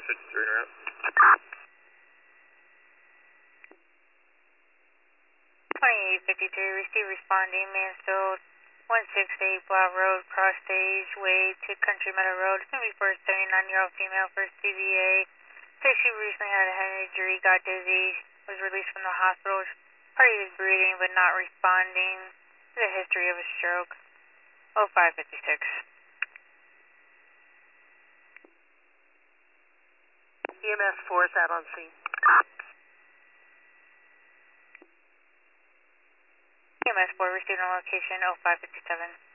553 in route. 2853, receive responding, Mansfield, 168 Blau Road, cross stage, way to Country Meadow Road. It's going to be for a 79-year-old female, first CVA. Says she recently had a head injury, got dizzy, was released from the hospital. Party is breathing but not responding. There's a history of a stroke. 0556. EMS 4 is out on scene. EMS 4 received on location 0557.